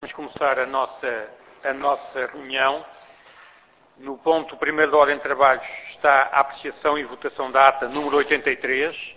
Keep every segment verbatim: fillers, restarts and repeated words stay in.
Vamos começar a nossa, a nossa reunião. No ponto primeiro da ordem de trabalhos está a apreciação e votação da ata número oitenta e três.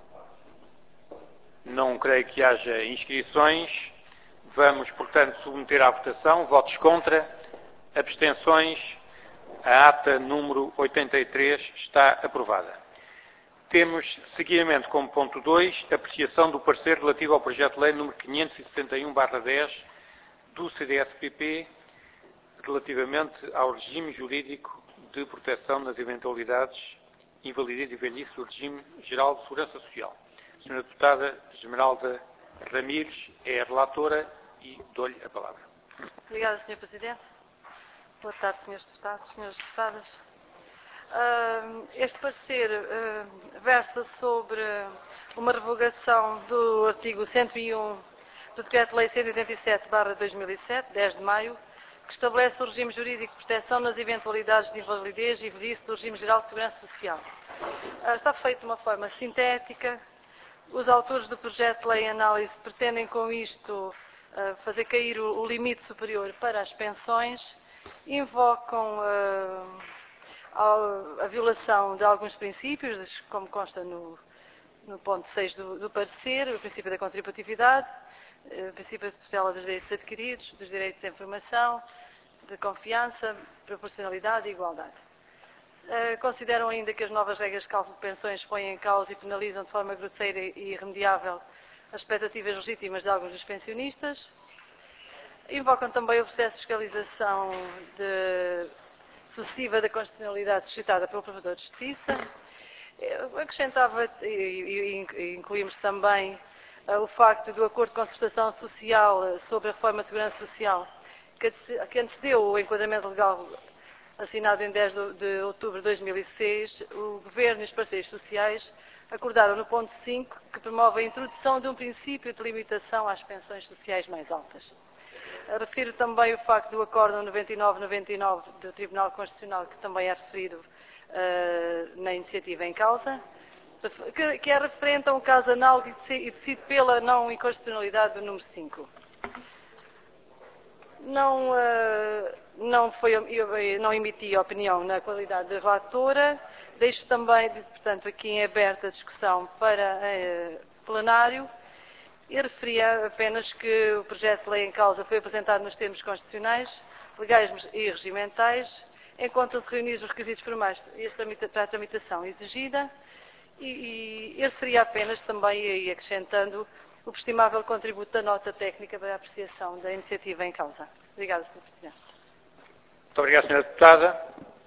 Não creio que haja inscrições. Vamos, portanto, submeter à votação. Votos contra. Abstenções. A ata número oitenta e três está aprovada. Temos, seguidamente, como ponto dois, apreciação do parecer relativo ao projeto de lei número quinhentos e setenta e um barra dez do C D S P P, relativamente ao regime jurídico de proteção nas eventualidades, invalidez e velhice do regime geral de segurança social. A senhora Deputada Esmeralda Ramires é a relatora e dou-lhe a palavra. Obrigada, senhor Presidente. Boa tarde, senhores Deputados, senhoras Deputadas. Este parecer versa sobre uma revogação do artigo cento e um do Decreto-Lei cento e oitenta e sete barra dois mil e sete, dez de maio, que estabelece o regime jurídico de proteção nas eventualidades de invalidez e velhice do regime geral de segurança social. Está feito de uma forma sintética. Os autores do projeto de lei em análise pretendem com isto fazer cair o limite superior para as pensões, invocam a violação de alguns princípios, como consta no, no ponto seis do, do parecer, o princípio da contributividade, o princípio da tutela dos direitos adquiridos, dos direitos à informação, de confiança, proporcionalidade e igualdade. Consideram ainda que as novas regras de cálculo de pensões põem em causa e penalizam de forma grosseira e irremediável as expectativas legítimas de alguns dos pensionistas. Invocam também o processo de fiscalização de sucessiva da constitucionalidade suscitada pelo Provedor de Justiça. Eu acrescentava, e, e incluímos também, uh, o facto do Acordo de Concertação Social sobre a Reforma de Segurança Social, que, que antecedeu o enquadramento legal assinado em dez de outubro de dois mil e seis, o Governo e os parceiros sociais acordaram no ponto cinco que promove a introdução de um princípio de limitação às pensões sociais mais altas. Refiro também o facto do Acórdão noventa e nove noventa e nove do Tribunal Constitucional, que também é referido uh, na iniciativa em causa, que, que é referente a um caso análogo e decidido pela não inconstitucionalidade do número cinco. Não, uh, não, foi, eu não emiti opinião na qualidade de relatora. Deixo também, portanto, aqui em aberta a discussão para uh, plenário. E referia apenas que o projeto de lei em causa foi apresentado nos termos constitucionais, legais e regimentais, enquanto-se reunidos os requisitos formais para a tramitação exigida, e, e referia apenas também, e acrescentando, o estimável contributo da nota técnica para a apreciação da iniciativa em causa. Obrigada, senhor Presidente. Muito obrigado, senhora Deputada.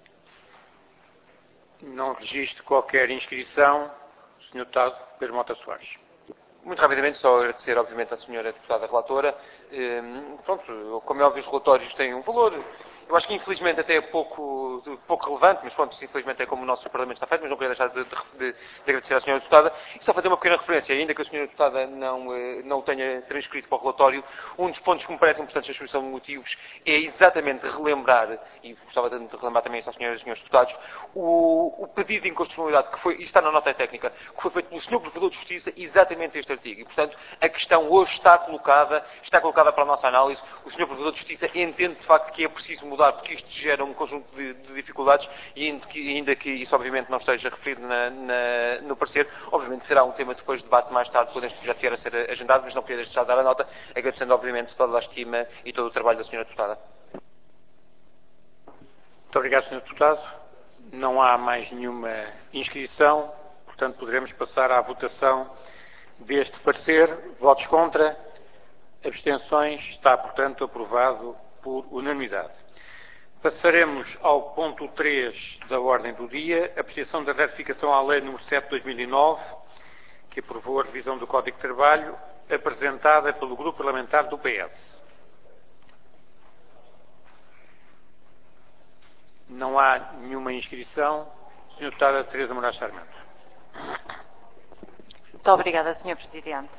Não registro qualquer inscrição. senhor Deputado Pedro Mota Soares. Muito rapidamente, só agradecer, obviamente, à senhora Deputada Relatora. Pronto, como é óbvio, os relatórios têm um valor. Eu acho que, infelizmente, até é pouco, pouco relevante, mas pronto, infelizmente é como o nosso Parlamento está feito, mas não queria deixar de, de, de, de agradecer à senhora Deputada. E só fazer uma pequena referência, ainda que a senhora Deputada não, não o tenha transcrito para o relatório, um dos pontos que me parecem importantes na exposição de motivos é exatamente relembrar, e gostava de relembrar também isso às senhoras e senhores deputados, o, o pedido de inconstitucionalidade que foi, e está na nota técnica, que foi feito pelo senhor Provedor de Justiça, exatamente este artigo. E, portanto, a questão hoje está colocada, está colocada para a nossa análise. O senhor Provedor de Justiça entende, de facto, que é preciso mudar, porque isto gera um conjunto de, de dificuldades, e ainda que, ainda que isso, obviamente, não esteja referido na, na, no parecer, obviamente será um tema depois de debate mais tarde, quando este projeto vier a ser agendado, mas não queria deixar de dar a nota, agradecendo, obviamente, toda a estima e todo o trabalho da senhora Deputada. Muito obrigado, senhor Deputado. Não há mais nenhuma inscrição, portanto, poderemos passar à votação deste parecer. Votos contra, abstenções, está, portanto, aprovado por unanimidade. Passaremos ao ponto três da ordem do dia, apreciação da ratificação à Lei número sete de dois mil e nove, que aprovou a revisão do Código de Trabalho, apresentada pelo Grupo Parlamentar do P S. Não há nenhuma inscrição. senhora Deputada Teresa Moraes Sarmento. Muito obrigada, senhor Presidente.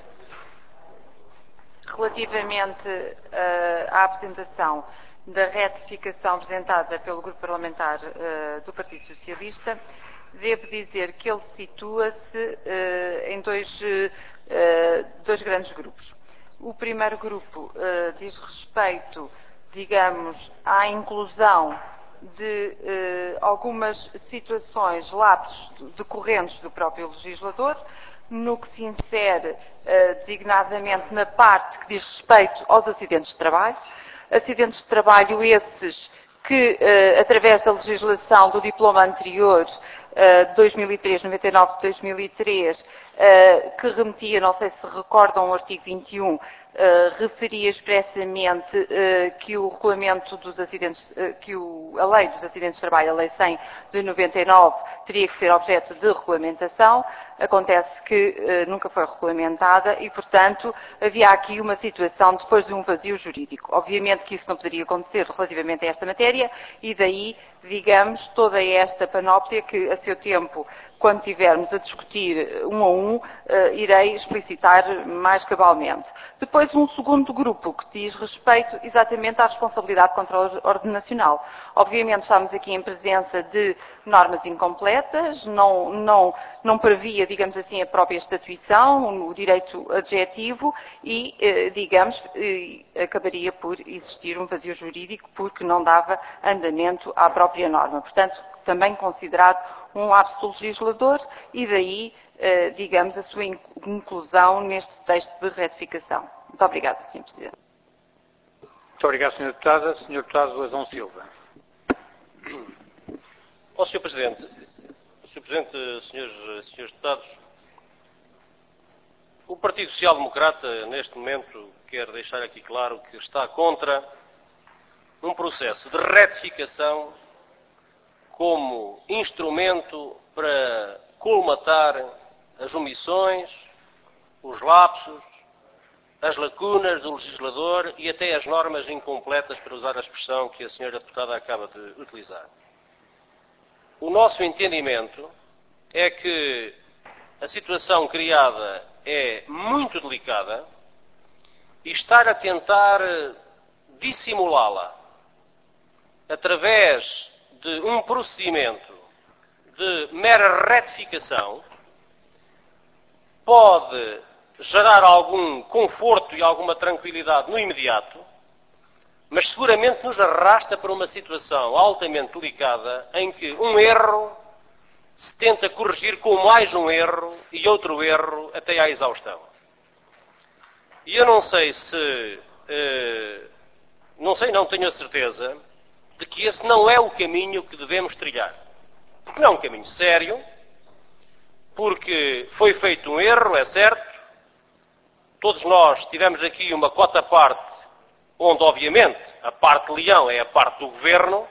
Relativamente uh, à apresentação da retificação apresentada pelo Grupo Parlamentar uh, do Partido Socialista, devo dizer que ele situa-se uh, em dois, uh, dois grandes grupos. O primeiro grupo uh, diz respeito, digamos, à inclusão de uh, algumas situações, lapsos decorrentes do próprio legislador, no que se insere uh, designadamente na parte que diz respeito aos acidentes de trabalho. Acidentes de trabalho esses que, uh, através da legislação do diploma anterior, uh, dois mil e três, noventa e nove de dois mil e três, uh, que remetia, não sei se recordam, o artigo vinte e um, Uh, referia expressamente uh, que o regulamento dos acidentes, uh, que o, a lei dos acidentes de trabalho, a lei cem de noventa e nove, teria que ser objeto de regulamentação. Acontece que uh, nunca foi regulamentada e, portanto, havia aqui uma situação depois de um vazio jurídico. Obviamente que isso não poderia acontecer relativamente a esta matéria e daí, digamos, toda esta panóplia que, a seu tempo, quando tivermos a discutir um a um, uh, irei explicitar mais cabalmente. Depois, um segundo grupo que diz respeito exatamente à responsabilidade de controle ordenacional. Obviamente, estamos aqui em presença de normas incompletas, não, não, não previa, digamos assim, a própria estatuição, o direito adjetivo e, uh, digamos, uh, acabaria por existir um vazio jurídico porque não dava andamento à própria norma. Portanto, também considerado um lapso do legislador e daí, eh, digamos, a sua inclusão neste texto de retificação. Muito obrigada, senhor Presidente. Muito obrigado, senhora Deputada. senhor Deputado Adão Silva. Ó, senhor Presidente, senhor Presidente, senhores, senhores Deputados, o Partido Social Democrata, neste momento, quer deixar aqui claro que está contra um processo de retificação como instrumento para colmatar as omissões, os lapsos, as lacunas do legislador e até as normas incompletas, para usar a expressão que a senhora deputada acaba de utilizar. O nosso entendimento é que a situação criada é muito delicada e estar a tentar dissimulá-la através de um procedimento de mera retificação pode gerar algum conforto e alguma tranquilidade no imediato, mas seguramente nos arrasta para uma situação altamente delicada em que um erro se tenta corrigir com mais um erro e outro erro até à exaustão. E eu não sei se... Eh, não sei, não tenho a certeza de que esse não é o caminho que devemos trilhar. Porque não é um caminho sério, porque foi feito um erro, é certo. Todos nós tivemos aqui uma cota parte, onde, obviamente, a parte leão é a parte do governo,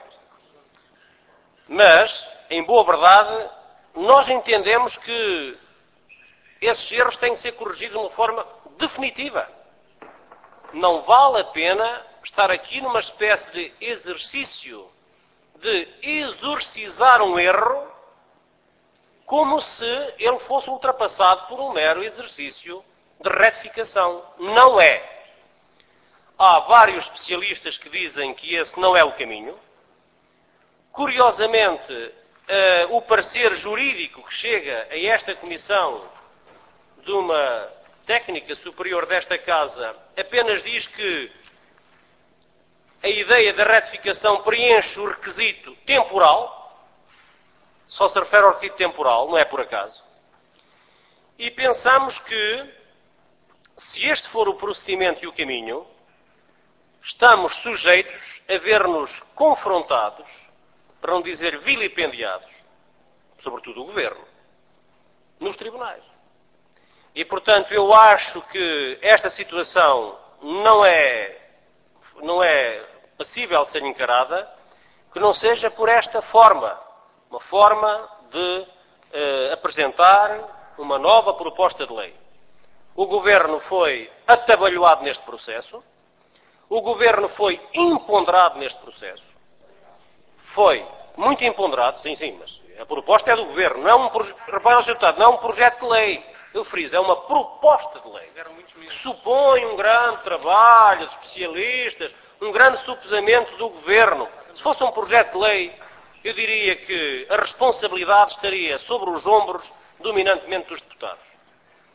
mas, em boa verdade, nós entendemos que esses erros têm que ser corrigidos de uma forma definitiva. Não vale a pena estar aqui numa espécie de exercício de exorcizar um erro como se ele fosse ultrapassado por um mero exercício de retificação. Não é. Há vários especialistas que dizem que esse não é o caminho. Curiosamente, uh, o parecer jurídico que chega a esta comissão de uma técnica superior desta Casa apenas diz que a ideia da retificação preenche o requisito temporal, só se refere ao requisito temporal, não é por acaso. E pensamos que, se este for o procedimento e o caminho, estamos sujeitos a ver-nos confrontados, para não dizer vilipendiados, sobretudo o Governo, nos tribunais. E, portanto, eu acho que esta situação não é, não é passível de ser encarada, que não seja por esta forma, uma forma de eh, apresentar uma nova proposta de lei. O Governo foi atabalhoado neste processo, o Governo foi imponderado neste processo, foi muito imponderado, sim, sim, mas a proposta é do Governo, não é um, repara, não é um projeto de lei. Eu friso, é uma proposta de lei, que supõe um grande trabalho de especialistas, um grande supesamento do Governo. Se fosse um projeto de lei, eu diria que a responsabilidade estaria sobre os ombros, dominantemente, dos deputados.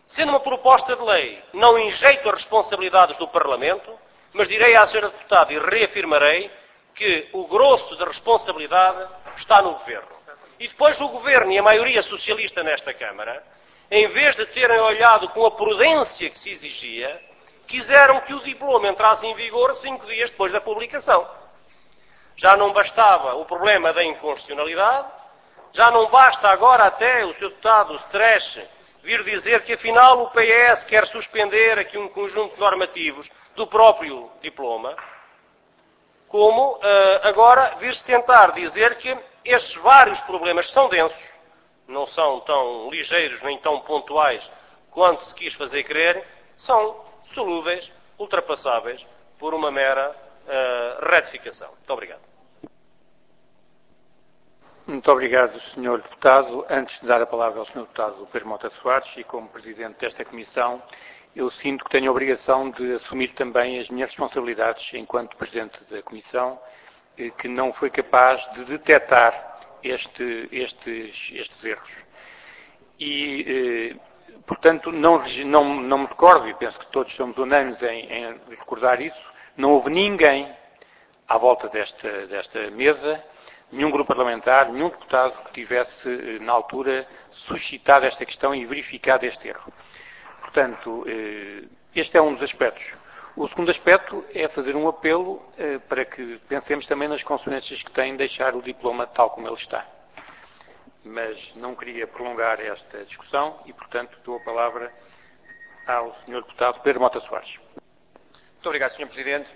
Sendo uma proposta de lei, não enjeito as responsabilidades do Parlamento, mas direi à senhora deputada e reafirmarei que o grosso da responsabilidade está no Governo. E depois o Governo e a maioria socialista nesta Câmara, em vez de terem olhado com a prudência que se exigia, quiseram que o diploma entrasse em vigor cinco dias depois da publicação. Já não bastava o problema da inconstitucionalidade, já não basta agora até o senhor deputado Stresch vir dizer que afinal o P S quer suspender aqui um conjunto de normativos do próprio diploma, como uh, agora vir-se tentar dizer que estes vários problemas que são densos, não são tão ligeiros nem tão pontuais quanto se quis fazer crer, são solúveis, ultrapassáveis por uma mera uh, retificação. Muito obrigado. Muito obrigado, senhor Deputado. Antes de dar a palavra ao senhor Deputado Pedro Mota Soares e como Presidente desta Comissão, eu sinto que tenho a obrigação de assumir também as minhas responsabilidades enquanto Presidente da Comissão, que não foi capaz de detectar este, estes, estes erros. E, portanto, não, não, não me recordo, e penso que todos somos unânimes em, em recordar isso, não houve ninguém à volta desta, desta mesa, nenhum grupo parlamentar, nenhum deputado que tivesse, na altura, suscitado esta questão e verificado este erro. Portanto, este é um dos aspectos. O segundo aspecto é fazer um apelo para que pensemos também nas consequências que tem deixar o diploma tal como ele está. Mas não queria prolongar esta discussão e, portanto, dou a palavra ao senhor Deputado Pedro Mota Soares. Muito obrigado, senhor Presidente.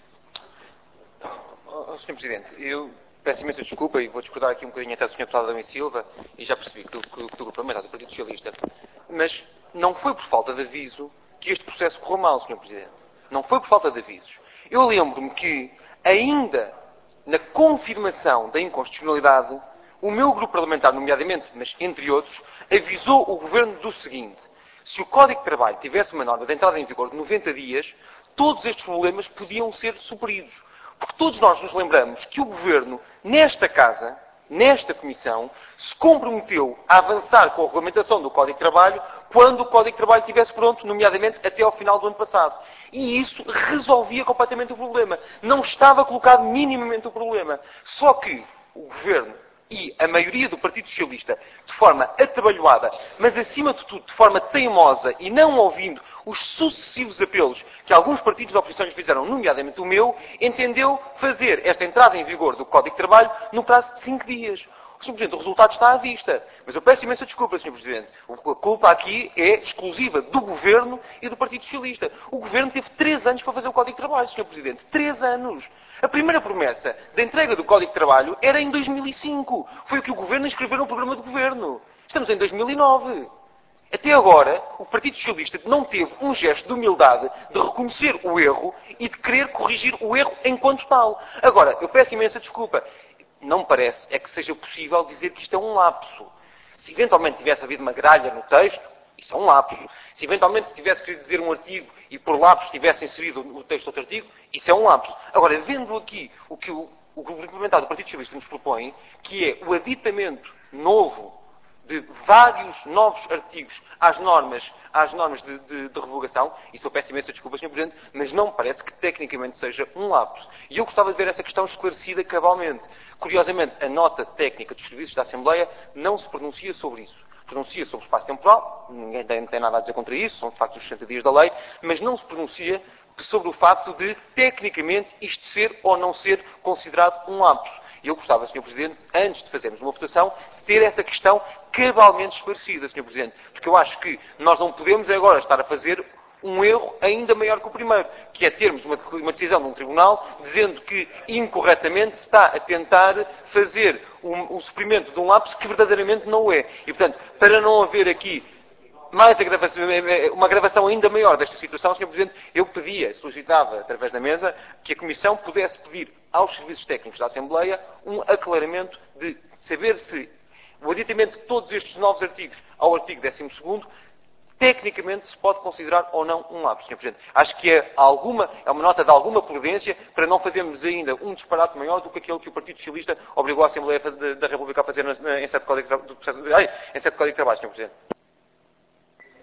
Oh, senhor Presidente, eu peço imensa desculpa e vou discordar aqui um bocadinho até do senhor Deputado Adão e Silva, e já percebi que do, que do Grupo Parlamentar do Partido Socialista, mas não foi por falta de aviso que este processo correu mal, senhor Presidente. Não foi por falta de avisos. Eu lembro-me que, ainda na confirmação da inconstitucionalidade, o meu grupo parlamentar, nomeadamente, mas entre outros, avisou o Governo do seguinte: se o Código de Trabalho tivesse uma norma de entrada em vigor de noventa dias, todos estes problemas podiam ser superidos. Porque todos nós nos lembramos que o Governo, nesta Casa, nesta Comissão, se comprometeu a avançar com a regulamentação do Código de Trabalho quando o Código de Trabalho estivesse pronto, nomeadamente até ao final do ano passado. E isso resolvia completamente o problema. Não estava colocado minimamente o problema. Só que o Governo e a maioria do Partido Socialista, de forma atabalhoada, mas acima de tudo de forma teimosa e não ouvindo os sucessivos apelos que alguns partidos da oposição lhe fizeram, nomeadamente o meu, entendeu fazer esta entrada em vigor do Código de Trabalho no prazo de cinco dias. senhor Presidente, o resultado está à vista. Mas eu peço imensa desculpa, senhor Presidente. A culpa aqui é exclusiva do Governo e do Partido Socialista. O Governo teve três anos para fazer o Código de Trabalho, senhor Presidente. Três anos. A primeira promessa da entrega do Código de Trabalho era em dois mil e cinco. Foi o que o Governo inscreveu no programa do Governo. Estamos em dois mil e nove. Até agora, o Partido Socialista não teve um gesto de humildade de reconhecer o erro e de querer corrigir o erro enquanto tal. Agora, eu peço imensa desculpa. Não me parece é que seja possível dizer que isto é um lapso. Se eventualmente tivesse havido uma gralha no texto, isso é um lapso. Se eventualmente tivesse querido dizer um artigo e por lapso tivesse inserido o texto de outro artigo, isso é um lapso. Agora, vendo aqui o que o, o Grupo Parlamentar do Partido Socialista nos propõe, que é o aditamento novo de vários novos artigos às normas, às normas de, de, de revogação, isso eu peço imensa desculpa, senhor Presidente, mas não me parece que tecnicamente seja um lapso. E eu gostava de ver essa questão esclarecida cabalmente. Curiosamente, a nota técnica dos serviços da Assembleia não se pronuncia sobre isso. Pronuncia sobre o espaço temporal, ninguém tem, tem nada a dizer contra isso, são de facto os sessenta dias da lei, mas não se pronuncia sobre o facto de, tecnicamente, isto ser ou não ser considerado um lapso. E eu gostava, senhor Presidente, antes de fazermos uma votação, de ter essa questão cabalmente esclarecida, senhor Presidente. Porque eu acho que nós não podemos agora estar a fazer um erro ainda maior que o primeiro, que é termos uma, uma decisão de um tribunal dizendo que incorretamente se está a tentar fazer um, um suprimento de um lapso que verdadeiramente não o é. E, portanto, para não haver aqui mais agravação, uma agravação ainda maior desta situação, senhor Presidente, eu pedia, solicitava, através da mesa, que a Comissão pudesse pedir aos serviços técnicos da Assembleia um aclaramento de saber se o aditamento de todos estes novos artigos ao artigo décimo segundo tecnicamente se pode considerar ou não um lapso, senhor Presidente. Acho que é, alguma, é uma nota de alguma prudência para não fazermos ainda um disparate maior do que aquele que o Partido Socialista obrigou a Assembleia da República a fazer na, na, em sete de Código de Trabalho, senhor Presidente.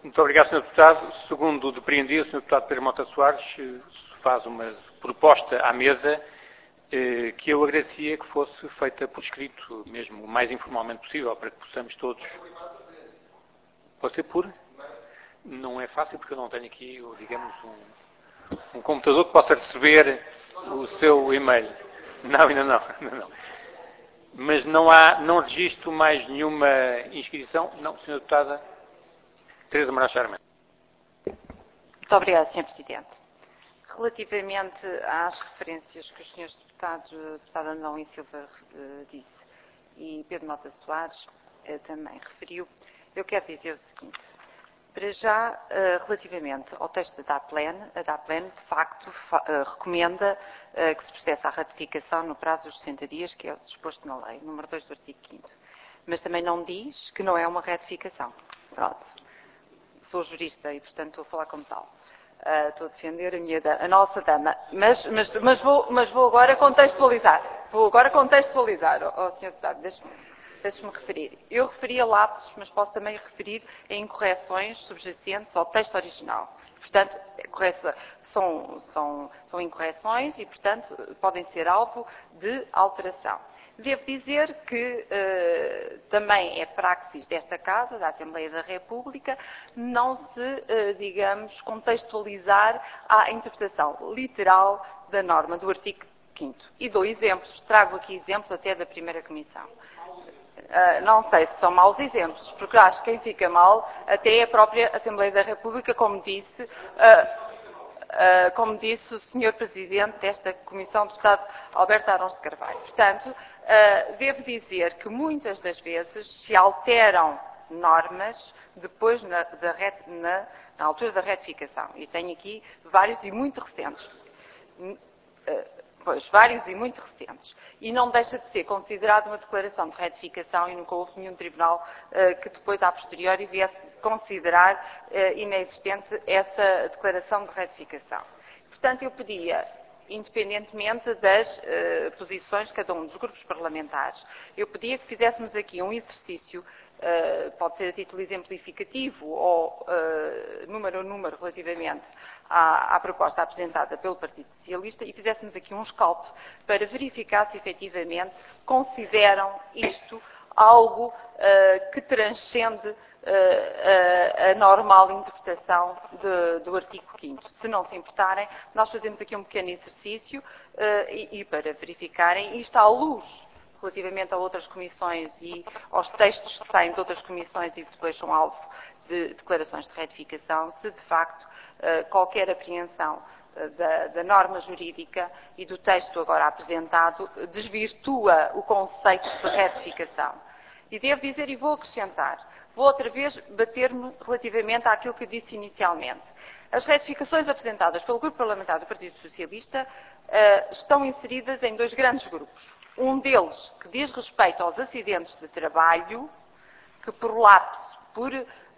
Muito obrigado, senhor Deputado. Segundo depreendi, o senhor Deputado Pedro Mota Soares faz uma proposta à mesa que eu agradecia que fosse feita por escrito, mesmo o mais informalmente possível, para que possamos todos... Pode ser por? Não é fácil, porque eu não tenho aqui, digamos, um, um computador que possa receber o seu e-mail. Não, ainda não. Ainda não. Mas não há, não registro mais nenhuma inscrição. Não, senhora Deputada Teresa Moraes Charme. Muito obrigada, senhor Presidente. Relativamente às referências que os senhores deputados, deputada Adão e Silva uh, disse e Pedro Mota Soares uh, também referiu, eu quero dizer o seguinte. Para já, uh, relativamente ao texto da DAPLEN, a DAPLEN, de facto, fa uh, recomenda uh, que se processe a ratificação no prazo dos sessenta dias, que é o disposto na lei, número dois do artigo quinto. Mas também não diz que não é uma ratificação. Pronto. Sou jurista e, portanto, estou a falar como tal. Uh, estou a defender a, minha, a nossa dama. Mas, mas, mas, vou, mas vou agora contextualizar. Vou agora contextualizar, ó, ó, senhor Deputado, deixe-me deixe-me referir. Eu referi a lapsos, mas posso também referir a incorreções subjacentes ao texto original. Portanto, são, são, são incorreções e, portanto, podem ser alvo de alteração. Devo dizer que uh, também é praxis desta Casa, da Assembleia da República, não se, uh, digamos, contextualizar a interpretação literal da norma do artigo quinto. E dou exemplos, trago aqui exemplos até da primeira Comissão. Uh, não sei se são maus exemplos, porque acho que quem fica mal até é a própria Assembleia da República, como disse, uh, uh, como disse o senhor Presidente desta Comissão, deputado Alberto Arons de Carvalho. Portanto, uh, devo dizer que muitas das vezes se alteram normas depois na, da, na, na altura da retificação. E tenho aqui vários e muito recentes. Uh, Pois, vários e muito recentes. E não deixa de ser considerado uma declaração de retificação e nunca houve nenhum tribunal uh, que depois, a posteriori, viesse considerar uh, inexistente essa declaração de retificação. Portanto, eu pedia, independentemente das uh, posições de cada um dos grupos parlamentares, eu pedia que fizéssemos aqui um exercício, uh, pode ser a título exemplificativo ou uh, número a número relativamente À, à proposta apresentada pelo Partido Socialista e fizéssemos aqui um escalpe para verificar se efetivamente consideram isto algo uh, que transcende uh, a, a normal interpretação de, do artigo quinto. Se não se importarem, nós fazemos aqui um pequeno exercício uh, e, e para verificarem isto à luz relativamente a outras comissões e aos textos que saem de outras comissões e que depois são alvo de declarações de retificação, se de facto qualquer apreensão da, da norma jurídica e do texto agora apresentado desvirtua o conceito de retificação. E devo dizer, e vou acrescentar, vou outra vez bater-me relativamente àquilo que eu disse inicialmente. As retificações apresentadas pelo Grupo Parlamentar do Partido Socialista uh, estão inseridas em dois grandes grupos. Um deles que diz respeito aos acidentes de trabalho, que por lapso, por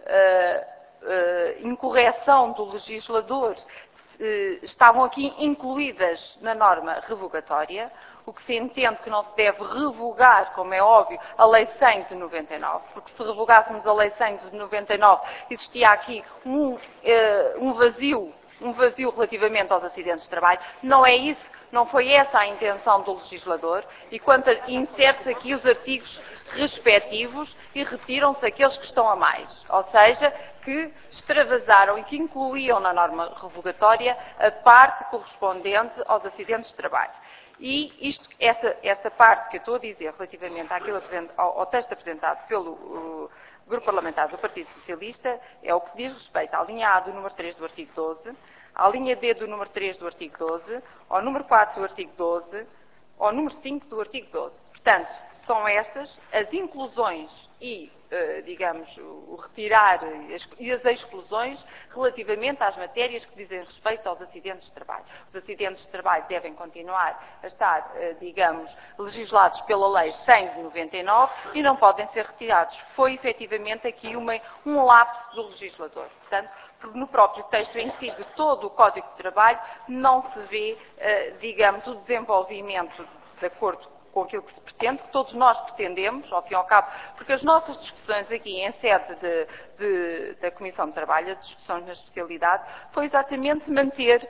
uh, Uh, incorreção do legislador uh, estavam aqui incluídas na norma revogatória, o que se entende que não se deve revogar, como é óbvio, a Lei cem de noventa e nove, porque se revogássemos a Lei cem de noventa e nove existia aqui um, uh, um vazio, um vazio relativamente aos acidentes de trabalho. Não é isso, não foi essa a intenção do legislador, e quanto insere-se aqui os artigos respectivos e retiram-se aqueles que estão a mais, ou seja, que extravasaram e que incluíam na norma revogatória a parte correspondente aos acidentes de trabalho. E isto, esta, esta parte que eu estou a dizer relativamente àquilo, ao, ao texto apresentado pelo uh, Grupo Parlamentar do Partido Socialista é o que diz respeito à linha A do número três do artigo doze, à linha D do número três do artigo doze, ao número quatro do artigo doze, ao número cinco do artigo doze. Portanto, são estas as inclusões e, uh, digamos, o retirar e as exclusões relativamente às matérias que dizem respeito aos acidentes de trabalho. Os acidentes de trabalho devem continuar a estar, uh, digamos, legislados pela Lei cem de noventa e nove e não podem ser retirados. Foi efetivamente aqui uma, um lapso do legislador. Portanto, no próprio texto em si de todo o Código de Trabalho não se vê, uh, digamos, o desenvolvimento de acordo com aquilo que se pretende, que todos nós pretendemos, ao fim e ao cabo, porque as nossas discussões aqui em sede de, de, da Comissão de Trabalho, as discussões na especialidade, foi exatamente manter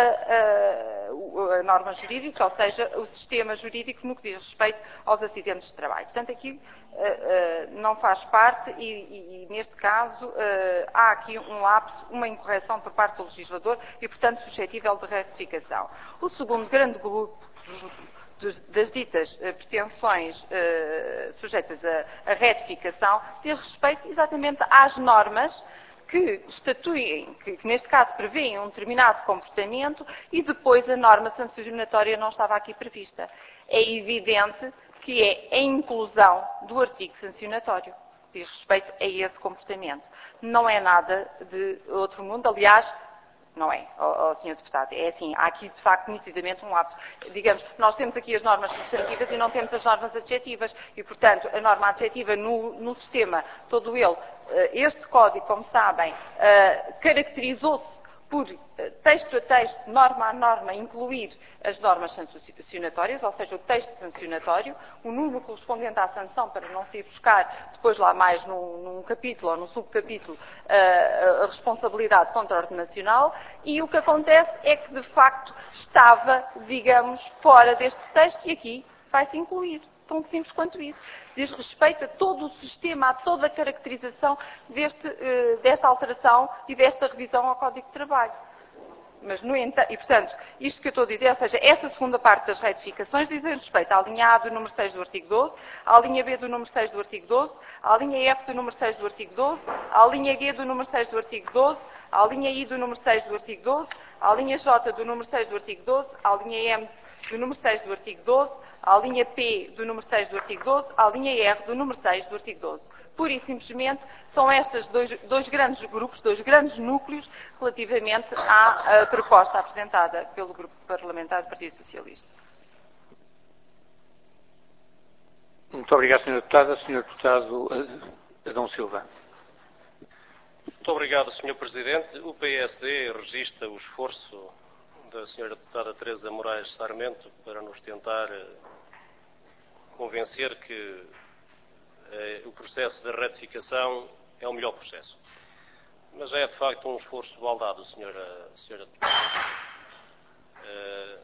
a, a, a norma jurídica, ou seja, o sistema jurídico no que diz respeito aos acidentes de trabalho. Portanto, aqui uh, uh, não faz parte e, e, e neste caso, uh, há aqui um lapso, uma incorreção por parte do legislador e, portanto, suscetível de retificação. O segundo grande grupo das ditas uh, pretensões uh, sujeitas a, a retificação diz respeito exatamente às normas que estatuem, que, que neste caso prevêem um determinado comportamento e depois a norma sancionatória não estava aqui prevista. É evidente que é a inclusão do artigo sancionatório que diz respeito a esse comportamento. Não é nada de outro mundo, aliás, não é, ó, ó, senhor Deputado. É assim, há aqui, de facto, nitidamente um lapso. Digamos, nós temos aqui as normas substantivas e não temos as normas adjetivas. E, portanto, a norma adjetiva no, no sistema, todo ele, este código, como sabem, caracterizou-se por texto a texto, norma a norma, incluir as normas sancionatórias, ou seja, o texto sancionatório, o número correspondente à sanção, para não se ir buscar depois lá mais num, num capítulo ou num subcapítulo a, a responsabilidade contra a ordem nacional, e o que acontece é que, de facto, estava, digamos, fora deste texto e aqui vai-se incluir. Tão simples quanto isso. Diz respeito a todo o sistema, a toda a caracterização deste, desta alteração e desta revisão ao Código de Trabalho. Mas, no entanto, e portanto, isto que eu estou a dizer, ou seja, esta segunda parte das retificações diz respeito à linha A do número seis do artigo doze, à linha B do número seis do artigo doze, à linha F do número seis do artigo doze, à linha G do número seis do artigo doze, à linha I do número seis do artigo doze, à linha J do número seis do artigo doze, à linha M do número seis do artigo doze, à linha P do número seis do artigo doze, à linha R do número seis do artigo doze. Pura e simplesmente são estes dois, dois grandes grupos, dois grandes núcleos relativamente à, à proposta apresentada pelo Grupo Parlamentar do Partido Socialista. Muito obrigado, senhora Deputada. senhor Deputado Adão Silva. Muito obrigado, senhor Presidente. O P S D registra o esforço da senhora Deputada Teresa Moraes Sarmento para nos tentar convencer que eh, o processo de retificação é o melhor processo. Mas é, de facto, um esforço baldado, senhora, senhora Deputada. Eh,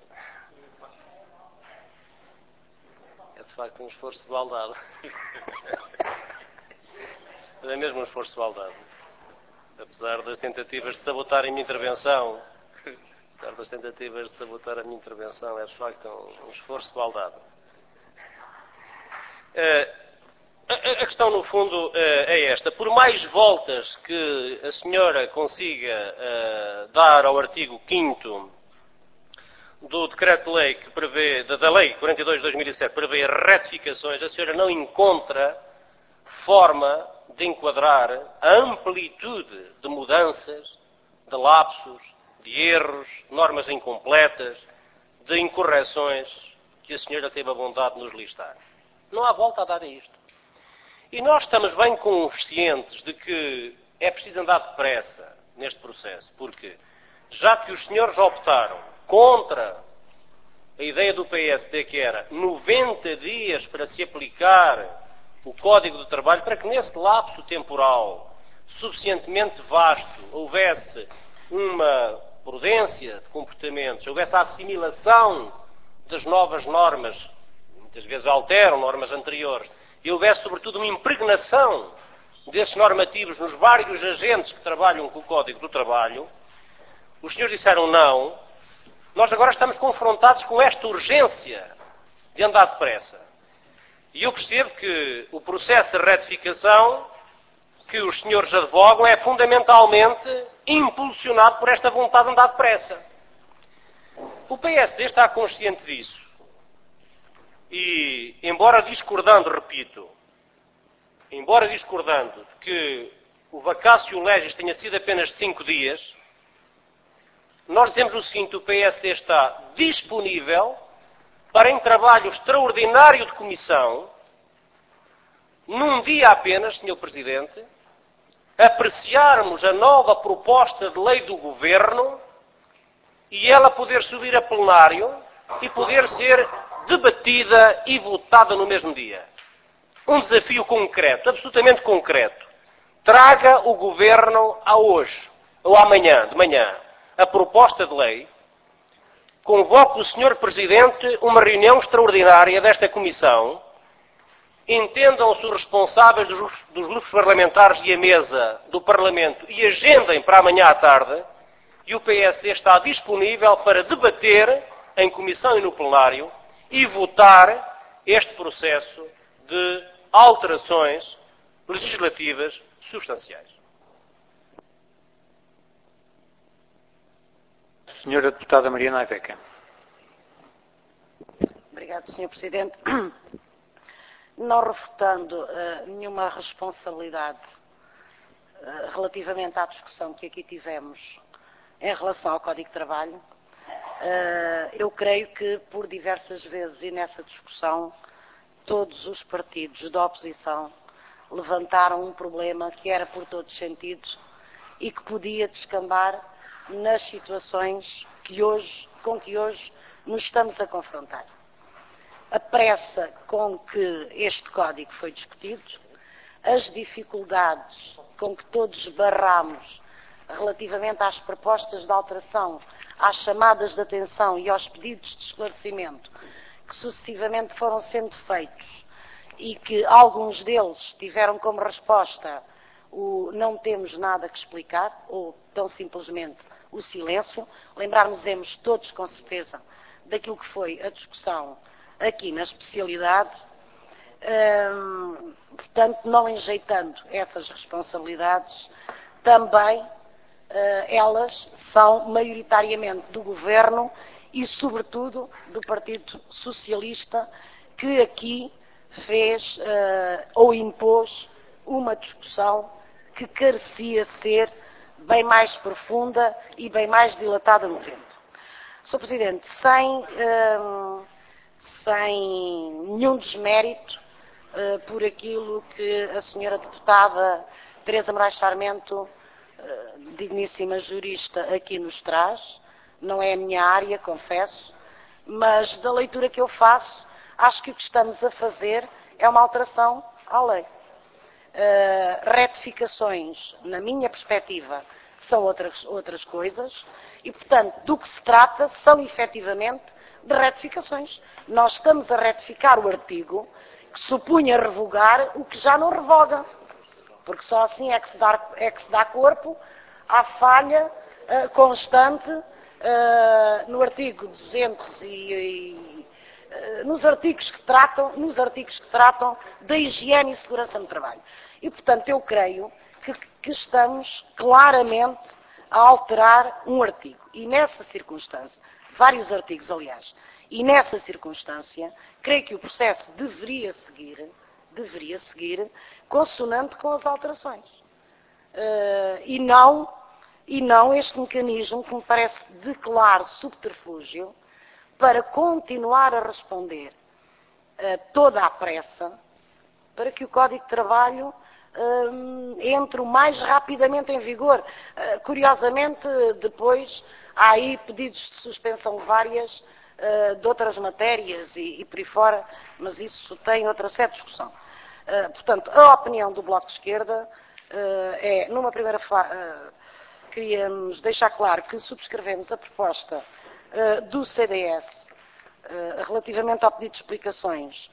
é, de facto, um esforço baldado. É mesmo um esforço baldado. Apesar das tentativas de sabotar a minha intervenção, apesar das tentativas de sabotar a minha intervenção, é, de facto, um, um esforço baldado. Uh, a, a questão, no fundo, uh, é esta. Por mais voltas que a senhora consiga uh, dar ao artigo quinto do decreto-lei que prevê, da, da lei quarenta e dois de dois mil e sete, prevê retificações, a senhora não encontra forma de enquadrar a amplitude de mudanças, de lapsos, de erros, normas incompletas, de incorreções que a senhora teve a bondade de nos listar. Não há volta a dar a isto. E nós estamos bem conscientes de que é preciso andar depressa neste processo, porque já que os senhores optaram contra a ideia do P S D, que era noventa dias para se aplicar o Código de Trabalho, para que nesse lapso temporal suficientemente vasto houvesse uma prudência de comportamentos, houvesse a assimilação das novas normas, muitas vezes alteram normas anteriores, e houvesse, sobretudo, uma impregnação desses normativos nos vários agentes que trabalham com o Código do Trabalho, os senhores disseram não. Nós agora estamos confrontados com esta urgência de andar depressa. E eu percebo que o processo de retificação que os senhores advogam é fundamentalmente impulsionado por esta vontade de andar depressa. O P S D está consciente disso. E, embora discordando, repito, embora discordando que o vacatio legis tenha sido apenas cinco dias, nós dizemos o seguinte: o P S D está disponível para, em trabalho extraordinário de comissão, num dia apenas, senhor Presidente, apreciarmos a nova proposta de lei do Governo e ela poder subir a plenário e poder ser debatida e votada no mesmo dia. Um desafio concreto, absolutamente concreto. Traga o Governo a hoje, ou amanhã, de manhã, a proposta de lei. Convoque o senhor Presidente uma reunião extraordinária desta Comissão. Entendam-se os responsáveis dos, dos grupos parlamentares e a mesa do Parlamento e agendem para amanhã à tarde. E o P S D está disponível para debater em Comissão e no plenário e votar este processo de alterações legislativas substanciais. Senhora Deputada Mariana Aveca. Obrigado, senhor Presidente. Não refutando uh, nenhuma responsabilidade uh, relativamente à discussão que aqui tivemos em relação ao Código de Trabalho, uh, eu creio que por diversas vezes e nessa discussão todos os partidos da oposição levantaram um problema que era por todos sentidos e que podia descambar nas situações que hoje, com que hoje nos estamos a confrontar. A pressa com que este código foi discutido, as dificuldades com que todos barramos relativamente às propostas de alteração, às chamadas de atenção e aos pedidos de esclarecimento que sucessivamente foram sendo feitos e que alguns deles tiveram como resposta o não temos nada que explicar ou tão simplesmente o silêncio. Lembrar-nos-emos todos com certeza daquilo que foi a discussão aqui na especialidade, hum, portanto, não enjeitando essas responsabilidades, também uh, elas são maioritariamente do Governo e, sobretudo, do Partido Socialista, que aqui fez uh, ou impôs uma discussão que carecia ser bem mais profunda e bem mais dilatada no tempo. senhor Presidente, sem... Uh, sem nenhum desmérito uh, por aquilo que a senhora deputada Teresa Moraes Sarmento, uh, digníssima jurista, aqui nos traz. Não é a minha área, confesso, mas da leitura que eu faço, acho que o que estamos a fazer é uma alteração à lei. Uh, retificações, na minha perspectiva, são outras, outras coisas e, portanto, do que se trata são efetivamente de retificações. Nós estamos a retificar o artigo que supunha revogar o que já não revoga, porque só assim é que se dá, é que se dá corpo à falha uh, constante uh, no artigo duzentos e, e uh, nos artigos que tratam, nos artigos que tratam da higiene e segurança no trabalho. E, portanto, eu creio que, que estamos claramente a alterar um artigo. E nessa circunstância, vários artigos, aliás, e nessa circunstância, creio que o processo deveria seguir, deveria seguir, consonante com as alterações. Uh, e, não, e não este mecanismo que me parece de claro subterfúgio para continuar a responder uh, toda a pressa para que o Código de Trabalho uh, entre o mais rapidamente em vigor. Uh, curiosamente, depois há aí pedidos de suspensão várias uh, de outras matérias e, e por aí fora, mas isso tem outra certa discussão. Uh, portanto, a opinião do Bloco de Esquerda uh, é, numa primeira fase, uh, queríamos deixar claro que subscrevemos a proposta uh, do C D S uh, relativamente ao pedido de explicações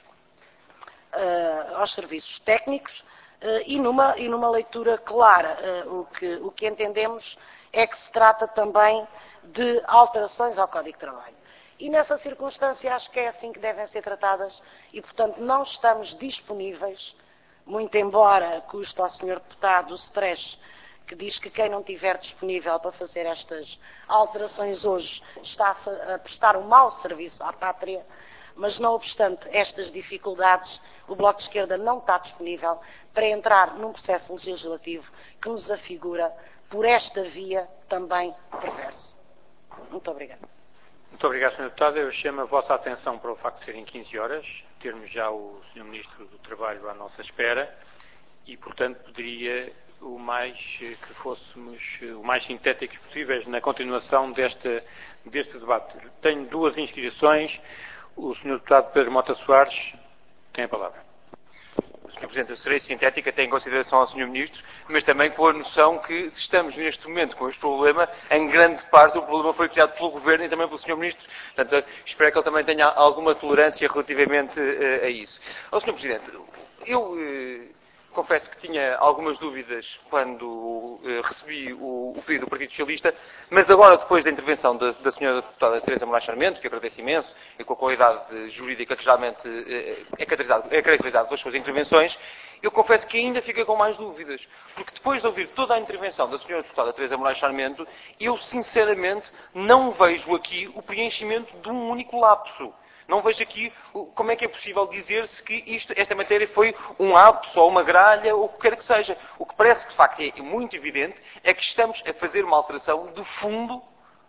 uh, aos serviços técnicos uh, e, numa, e numa leitura clara. Uh, o, que, o que entendemos é que se trata também de alterações ao Código de Trabalho. E nessa circunstância acho que é assim que devem ser tratadas e, portanto, não estamos disponíveis, muito embora custe ao senhor Deputado o stress que diz que quem não estiver disponível para fazer estas alterações hoje está a prestar um mau serviço à pátria, mas não obstante estas dificuldades, o Bloco de Esquerda não está disponível para entrar num processo legislativo que nos afigura por esta via também perverso. Muito obrigada. Muito obrigado, senhor Deputado. Eu chamo a vossa atenção para o facto de serem quinze horas, termos já o senhor Ministro do Trabalho à nossa espera e, portanto, pediria o mais que fôssemos o mais sintéticos possíveis na continuação deste, deste debate. Tenho duas inscrições, O senhor Deputado Pedro Mota Soares tem a palavra. senhor Presidente, eu serei sintético até em consideração ao senhor Ministro, mas também com a noção que, se estamos neste momento com este problema, em grande parte o problema foi criado pelo Governo e também pelo senhor Ministro. Portanto, espero que ele também tenha alguma tolerância relativamente uh, a isso. Ao senhor Presidente, eu uh, confesso que tinha algumas dúvidas quando uh, recebi o, o pedido do Partido Socialista, mas agora, depois da intervenção da, da senhora deputada Teresa Moraes Sarmento, que agradeço imenso, e com a qualidade jurídica que geralmente uh, é caracterizada é caracterizado pelas suas intervenções, eu confesso que ainda fiquei com mais dúvidas, porque depois de ouvir toda a intervenção da senhora deputada Teresa Moraes Sarmento, eu sinceramente não vejo aqui o preenchimento de um único lapso. Não vejo aqui como é que é possível dizer-se que isto, esta matéria foi um lapso ou uma gralha ou o que quer que seja. O que parece que de facto é muito evidente é que estamos a fazer uma alteração de fundo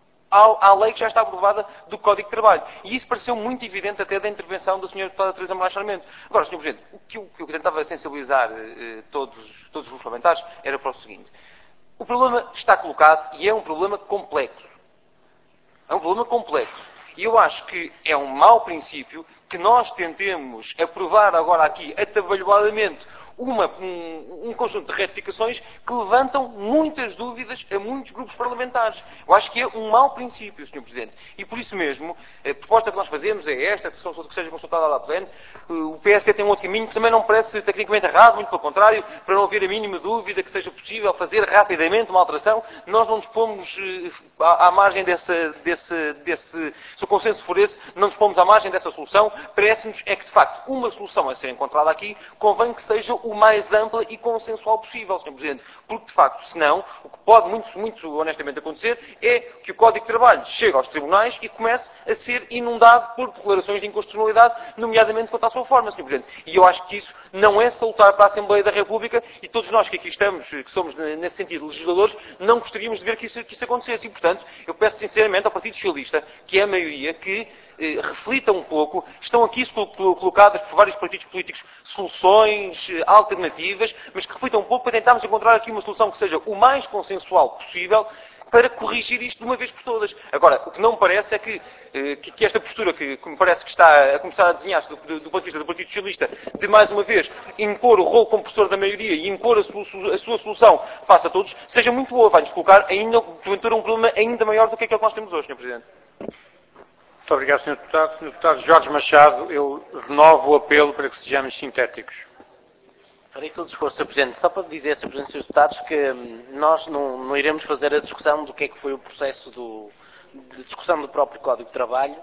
à lei que já está aprovada do Código de Trabalho. E isso pareceu muito evidente até da intervenção da senhora deputada Teresa Moraes Sarmento. Agora, senhor Presidente, o que eu, que eu tentava sensibilizar eh, todos, todos os grupos parlamentares era para o seguinte. O problema está colocado e é um problema complexo. É um problema complexo. E eu acho que é um mau princípio que nós tentemos aprovar agora aqui atabalhoadamente uma, um, um conjunto de retificações que levantam muitas dúvidas a muitos grupos parlamentares. Eu acho que é um mau princípio, senhor Presidente. E por isso mesmo, a proposta que nós fazemos é esta, que seja consultada lá pleno. O P S D tem um outro caminho que também não parece tecnicamente errado, muito pelo contrário, para não haver a mínima dúvida que seja possível fazer rapidamente uma alteração. Nós não dispomos à, à margem desse, desse, desse, se o consenso for esse, não dispomos à margem dessa solução. Parece-nos é que, de facto, uma solução a ser encontrada aqui convém que seja o mais ampla e consensual possível, senhor Presidente. Porque, de facto, senão, o que pode muito, muito honestamente acontecer é que o Código de Trabalho chegue aos tribunais e comece a ser inundado por declarações de inconstitucionalidade, nomeadamente quanto à sua forma, senhor Presidente. E eu acho que isso não é salutar para a Assembleia da República e todos nós que aqui estamos, que somos, nesse sentido, legisladores, não gostaríamos de ver que isso, que isso acontecesse. E, portanto, eu peço sinceramente ao Partido Socialista, que é a maioria, que eh, reflita um pouco. Estão aqui colocadas por vários partidos políticos soluções eh, alternativas, mas que reflitam um pouco para tentarmos encontrar aqui uma solução que seja o mais consensual possível para corrigir isto de uma vez por todas. Agora, o que não me parece é que, eh, que, que esta postura que, que me parece que está a começar a desenhar-se do, do, do ponto de vista do Partido Socialista, de mais uma vez impor o rolo compressor da maioria e impor a sua, a sua solução face a todos, seja muito boa. Vai-nos colocar ainda, porventura, um problema ainda maior do que aquele que nós temos hoje, senhor Presidente. Muito obrigado, senhor Deputado. senhor Deputado Jorge Machado, eu renovo o apelo para que sejamos sintéticos. Farei todo o esforço, senhor Presidente. Só para dizer, senhor Presidente e senhores Deputados, que hum, nós não, não iremos fazer a discussão do que é que foi o processo do, de discussão do próprio Código de Trabalho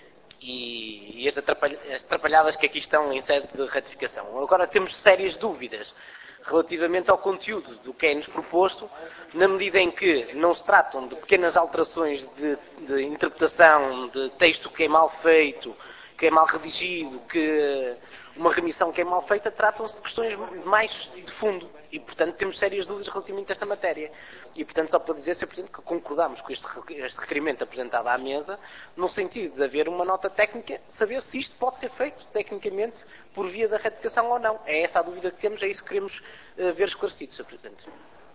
e, e as, atrapalha, as atrapalhadas que aqui estão em sede de ratificação. Agora temos sérias dúvidas relativamente ao conteúdo do que é-nos proposto, na medida em que não se tratam de pequenas alterações de, de interpretação, de texto que é mal feito, que é mal redigido, que uma remissão que é mal feita, tratam-se de questões mais de fundo e, portanto, temos sérias dúvidas relativamente a esta matéria. E, portanto, só para dizer, senhor Presidente, que concordamos com este, este requerimento apresentado à mesa, no sentido de haver uma nota técnica, saber se isto pode ser feito tecnicamente por via da retificação ou não. É essa a dúvida que temos, é isso que queremos uh, ver esclarecido, senhor Presidente.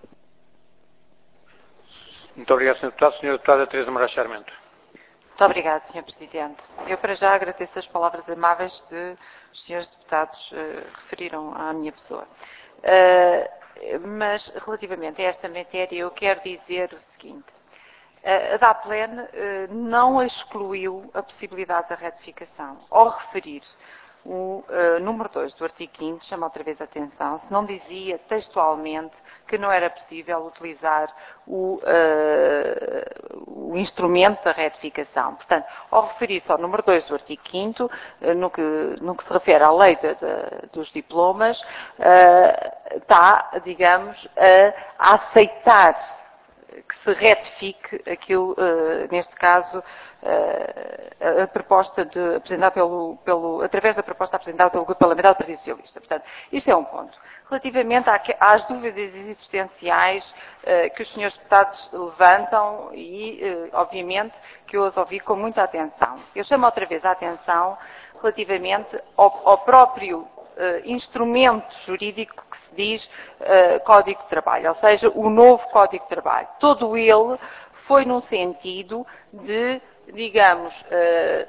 Muito obrigado, senhor Deputado. senhora Deputada Teresa Moraes Sarmento. Muito obrigada, senhor Presidente. Eu, para já, agradeço as palavras amáveis que os senhores deputados uh, referiram à minha pessoa. Uh, mas, relativamente a esta matéria, eu quero dizer o seguinte. Uh, a DAPLEN uh, não excluiu a possibilidade da retificação. Ao referir o uh, número dois do artigo quinto, chama outra vez a atenção, se não dizia textualmente que não era possível utilizar o, uh, o instrumento da retificação. Portanto, ao referir-se ao número dois do artigo quinto, uh, no, que, no que se refere à lei de, de, dos diplomas, uh, está, digamos, a, a aceitar que se retifique aquilo, uh, neste caso, uh, a proposta de, apresentada pelo, pelo, através da proposta apresentada pelo Grupo Parlamentar do Partido Socialista. Portanto, isto é um ponto. Relativamente à, às dúvidas existenciais uh, que os senhores deputados levantam e, uh, obviamente, que eu as ouvi com muita atenção. Eu chamo outra vez a atenção relativamente ao, ao próprio Uh, instrumento jurídico que se diz uh, Código de Trabalho, ou seja, o novo Código de Trabalho. Todo ele foi num sentido de, digamos, uh,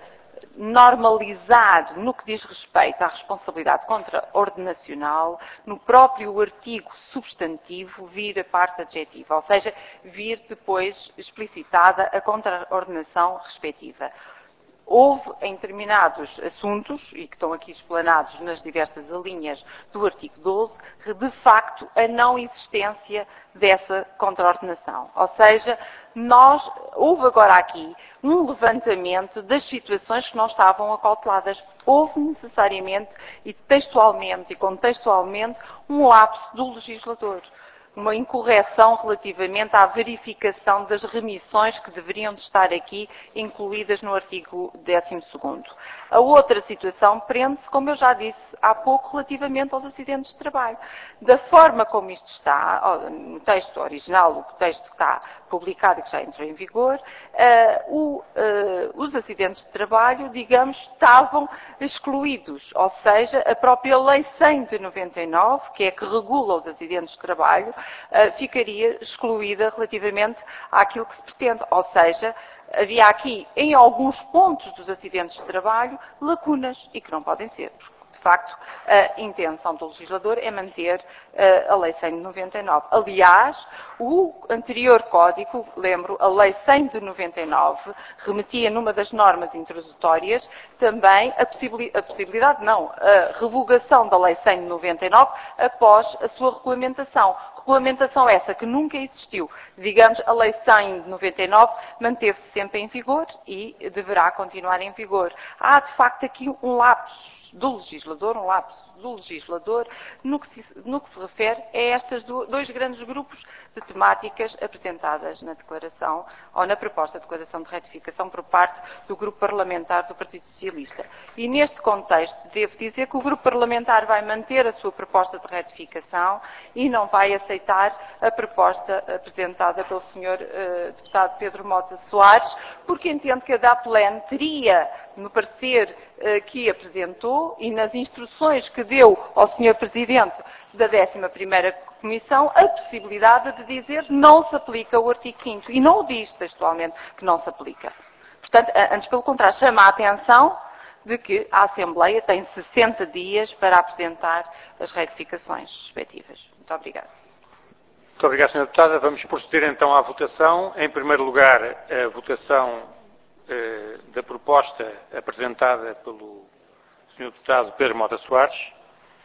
normalizar no que diz respeito à responsabilidade contraordenacional, no próprio artigo substantivo vir a parte adjetiva, ou seja, vir depois explicitada a contraordenação respectiva. Houve, em determinados assuntos, e que estão aqui explanados nas diversas linhas do artigo doze, de facto, a não existência dessa contraordenação. Ou seja, nós, houve agora aqui um levantamento das situações que não estavam acauteladas. Houve necessariamente, e textualmente e contextualmente, um lapso do legislador. Uma incorreção relativamente à verificação das remissões que deveriam de estar aqui incluídas no artigo décimo segundo. A outra situação prende-se, como eu já disse há pouco, relativamente aos acidentes de trabalho. Da forma como isto está, no texto original, o texto que está publicado e que já entrou em vigor, uh, o, uh, os acidentes de trabalho, digamos, estavam excluídos. Ou seja, a própria Lei cem de noventa e nove, que é que regula os acidentes de trabalho, uh, ficaria excluída relativamente àquilo que se pretende. Ou seja, havia aqui, em alguns pontos dos acidentes de trabalho, lacunas e que não podem ser. De facto, a intenção do legislador é manter uh, a Lei cem de noventa e nove. Aliás, o anterior Código, lembro, a Lei cem de noventa e nove, remetia numa das normas introdutórias também a, possibil a possibilidade, não, a revogação da Lei cem de noventa e nove após a sua regulamentação. Regulamentação essa que nunca existiu. Digamos, a Lei cem de noventa e nove manteve-se sempre em vigor e deverá continuar em vigor. Há, de facto, aqui um lapso do legislador, um lapso do legislador, no que se, no que se refere a estes do, dois grandes grupos de temáticas apresentadas na declaração ou na proposta de declaração de retificação por parte do grupo parlamentar do Partido Socialista. E neste contexto, devo dizer que o grupo parlamentar vai manter a sua proposta de retificação e não vai aceitar a proposta apresentada pelo senhor uh, deputado Pedro Mota Soares, porque entende que a DAPLAN teria, no parecer uh, que apresentou e nas instruções que deu ao senhor Presidente da décima primeira Comissão, a possibilidade de dizer não se aplica o artigo quinto. E não o diz textualmente que não se aplica. Portanto, antes pelo contrário, chama a atenção de que a Assembleia tem sessenta dias para apresentar as retificações respectivas. Muito obrigada. Muito obrigado, senhora Deputada. Vamos proceder então à votação. Em primeiro lugar, a votação eh, da proposta apresentada pelo senhor Deputado Pedro Mota Soares.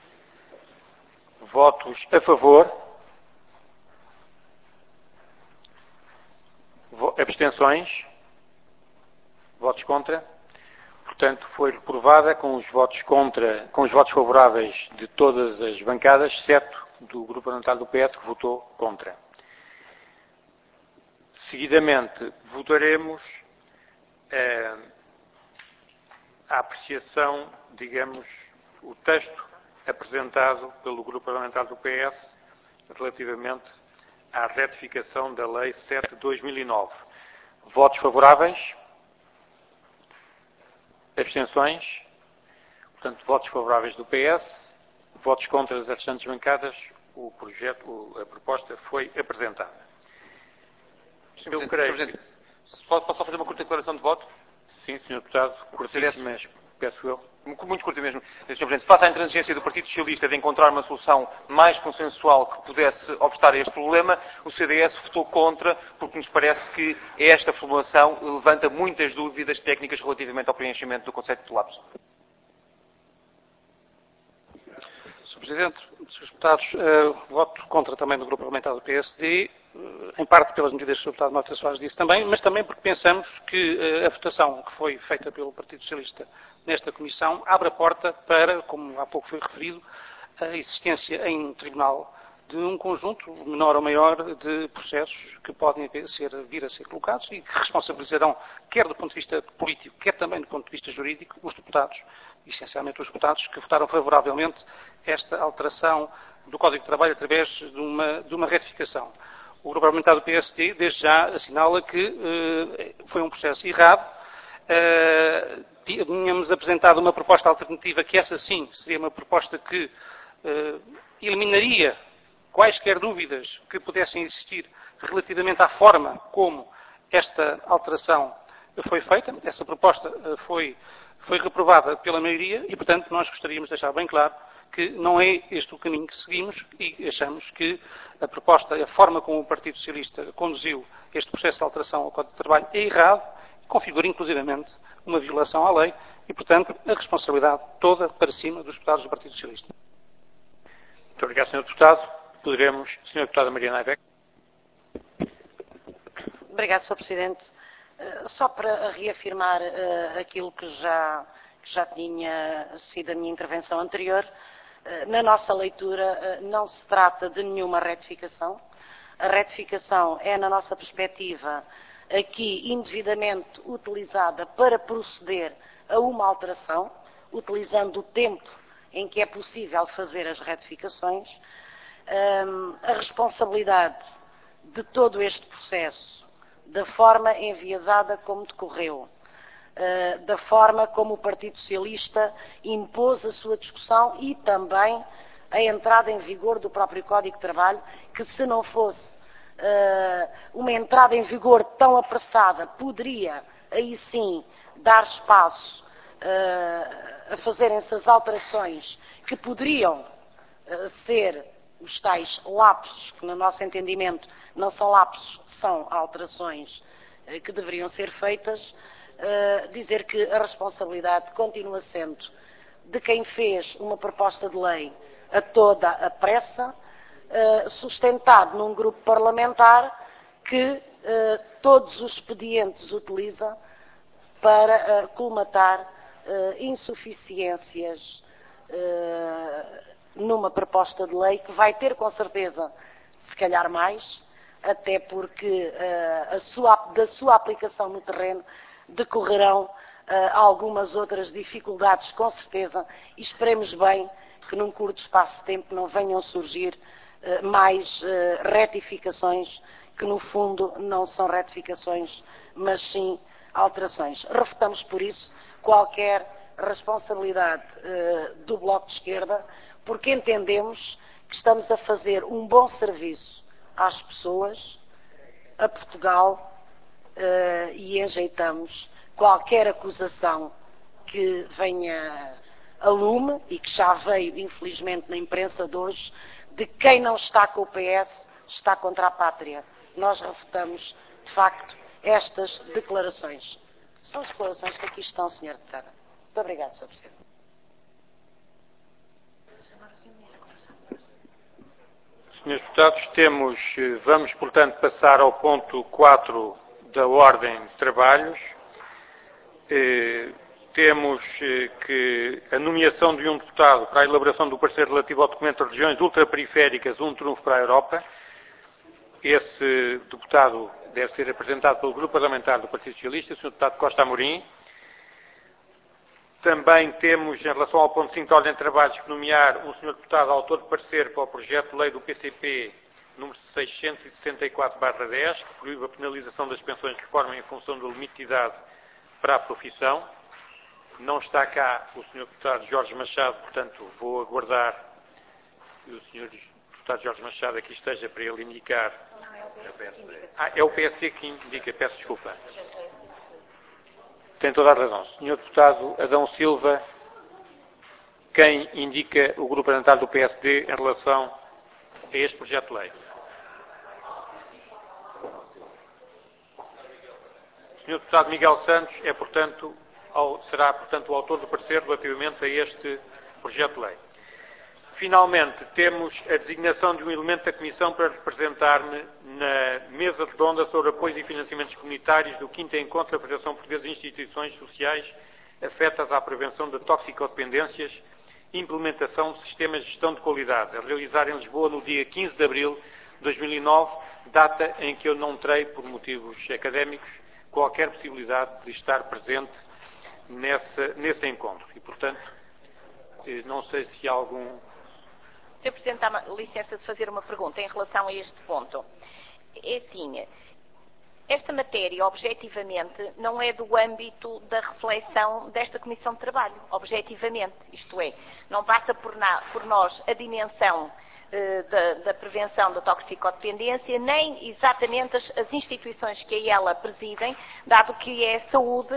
Votos a favor. Abstenções. Votos contra. Portanto, foi reprovada com os votos contra, com os votos favoráveis de todas as bancadas, exceto do Grupo Parlamentar do P S, que votou contra. Seguidamente, votaremos eh, a apreciação, digamos, o texto apresentado pelo Grupo Parlamentar do P S relativamente à retificação da Lei sete de dois mil e nove. Votos favoráveis? Abstenções? Portanto, votos favoráveis do P S, votos contra das restantes bancadas, o projeto, a proposta foi apresentada. senhor Presidente, posso só fazer uma curta declaração de voto? Sim, senhor Deputado, curtíssima, peço eu. Muito curto mesmo. senhor Presidente, face à intransigência do Partido Socialista de encontrar uma solução mais consensual que pudesse obstar a este problema, o C D S votou contra, porque nos parece que esta formulação levanta muitas dúvidas técnicas relativamente ao preenchimento do conceito de lapso. senhor Presidente, senhores Deputados, uh, voto contra também do Grupo Parlamentar do P S D, uh, em parte pelas medidas que o senhor Deputado Mota Soares disse também, mas também porque pensamos que uh, a votação que foi feita pelo Partido Socialista nesta Comissão abre a porta para, como há pouco foi referido, a existência em Tribunal de um conjunto, menor ou maior, de processos que podem ser, vir a ser colocados e que responsabilizarão, quer do ponto de vista político, quer também do ponto de vista jurídico, os deputados, essencialmente os deputados, que votaram favoravelmente esta alteração do Código de Trabalho através de uma, de uma retificação. O Grupo Parlamentar do P S D, desde já, assinala que eh, foi um processo errado. Eh, tínhamos apresentado uma proposta alternativa que essa sim seria uma proposta que eh, eliminaria quaisquer dúvidas que pudessem existir relativamente à forma como esta alteração foi feita. Essa proposta foi foi reprovada pela maioria e, portanto, nós gostaríamos de deixar bem claro que não é este o caminho que seguimos e achamos que a proposta, a forma como o Partido Socialista conduziu este processo de alteração ao Código de Trabalho é errado, configura inclusivamente uma violação à lei e, portanto, a responsabilidade toda para cima dos deputados do Partido Socialista. Muito obrigado, senhor Deputado. Poderemos, senhora Deputada Mariana Ayveco. Obrigado, senhor Presidente. Uh, só para reafirmar uh, aquilo que já, que já tinha sido a minha intervenção anterior, uh, na nossa leitura uh, não se trata de nenhuma retificação. A retificação é, na nossa perspectiva, aqui indevidamente utilizada para proceder a uma alteração, utilizando o tempo em que é possível fazer as retificações. Um, a responsabilidade de todo este processo, da forma enviesada como decorreu, uh, da forma como o Partido Socialista impôs a sua discussão e também a entrada em vigor do próprio Código de Trabalho, que se não fosse uh, uma entrada em vigor tão apressada, poderia aí sim dar espaço uh, a fazerem-se as alterações que poderiam uh, ser os tais lapsos, que no nosso entendimento não são lapsos, são alterações uh, que deveriam ser feitas, uh, dizer que a responsabilidade continua sendo de quem fez uma proposta de lei a toda a pressa, uh, sustentado num grupo parlamentar que uh, todos os expedientes utiliza para uh, colmatar uh, insuficiências uh, numa proposta de lei que vai ter com certeza, se calhar mais, até porque uh, a sua, da sua aplicação no terreno decorrerão uh, algumas outras dificuldades, com certeza, e esperemos bem que num curto espaço de tempo não venham surgir uh, mais uh, retificações, que no fundo não são retificações, mas sim alterações. Refutamos por isso qualquer responsabilidade uh, do Bloco de Esquerda, porque entendemos que estamos a fazer um bom serviço às pessoas, a Portugal, uh, e enjeitamos qualquer acusação que venha a lume e que já veio, infelizmente, na imprensa de hoje, de quem não está com o P S está contra a pátria. Nós refutamos, de facto, estas declarações. São as declarações que aqui estão, senhora Deputada. Muito obrigada, senhor Presidente. Senhores Deputados, temos, vamos, portanto, passar ao ponto quatro da ordem de trabalhos. Eh, temos eh, que a nomeação de um deputado para a elaboração do parecer relativo ao documento de regiões ultraperiféricas, um trunfo para a Europa. Esse deputado deve ser apresentado pelo Grupo Parlamentar do Partido Socialista, o senhor Deputado Costa Amorim. Também temos, em relação ao ponto cinco da ordem de trabalhos, que nomear um senhor Deputado autor de parecer para o projeto de lei do P C P número seiscentos e sessenta e quatro barra dez, que proíbe a penalização das pensões de reforma em função do limite de idade para a profissão. Não está cá o senhor Deputado Jorge Machado, portanto vou aguardar que o senhor Deputado Jorge Machado aqui esteja para ele indicar. Não, é o P S D. Ah, é o P S D que indica, peço desculpa. Tem toda a razão. senhor Deputado Adão Silva, quem indica o Grupo Parlamentar do P S D em relação a este projeto de lei? O senhor Deputado Miguel Santos é, portanto, ao, será, portanto, o autor do parecer relativamente a este projeto de lei. Finalmente, temos a designação de um elemento da Comissão para representar-me na mesa redonda sobre apoios e financiamentos comunitários do quinto Encontro da Federação Portuguesa de Instituições Sociais afetas à prevenção de toxicodependências e implementação de sistemas de gestão de qualidade, a realizar em Lisboa no dia quinze de abril de dois mil e nove, data em que eu não terei, por motivos académicos, qualquer possibilidade de estar presente nessa, nesse encontro. E, portanto, não sei se há algum... senhor Presidente, dá licença de fazer uma pergunta em relação a este ponto. É assim, esta matéria, objetivamente, não é do âmbito da reflexão desta Comissão de Trabalho, objetivamente, isto é, não passa por, na, por nós a dimensão eh, da, da prevenção da toxicodependência, nem exatamente as, as instituições que a ela presidem, dado que é a saúde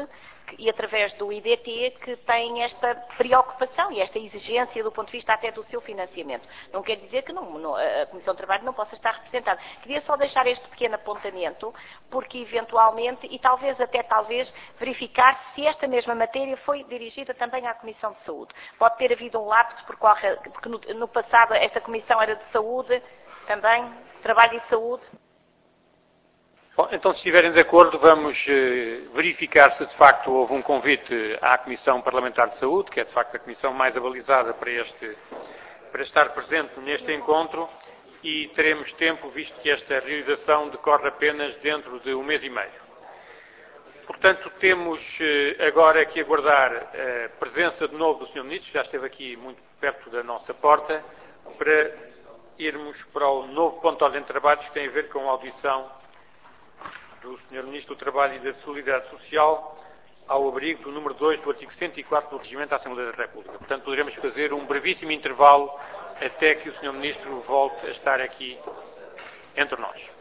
e através do I D T que têm esta preocupação e esta exigência do ponto de vista até do seu financiamento. Não quer dizer que não, não, a Comissão de Trabalho não possa estar representada. Queria só deixar este pequeno apontamento, porque eventualmente, e talvez até talvez, verificar se esta mesma matéria foi dirigida também à Comissão de Saúde. Pode ter havido um lapso, por qual, porque no, no passado esta Comissão era de Saúde, também, Trabalho e Saúde. Bom, então, se estiverem de acordo, vamos eh, verificar se de facto houve um convite à Comissão Parlamentar de Saúde, que é de facto a comissão mais abalizada para, este, para estar presente neste encontro, e teremos tempo, visto que esta realização decorre apenas dentro de um mês e meio. Portanto, temos eh, agora que aguardar a presença de novo do senhor Ministro, que já esteve aqui muito perto da nossa porta, para irmos para o novo ponto de ordem de trabalhos, que tem a ver com a audição do senhor Ministro do Trabalho e da Solidariedade Social, ao abrigo do número dois do artigo cento e quatro do Regimento da Assembleia da República. Portanto, poderemos fazer um brevíssimo intervalo até que o senhor Ministro volte a estar aqui entre nós.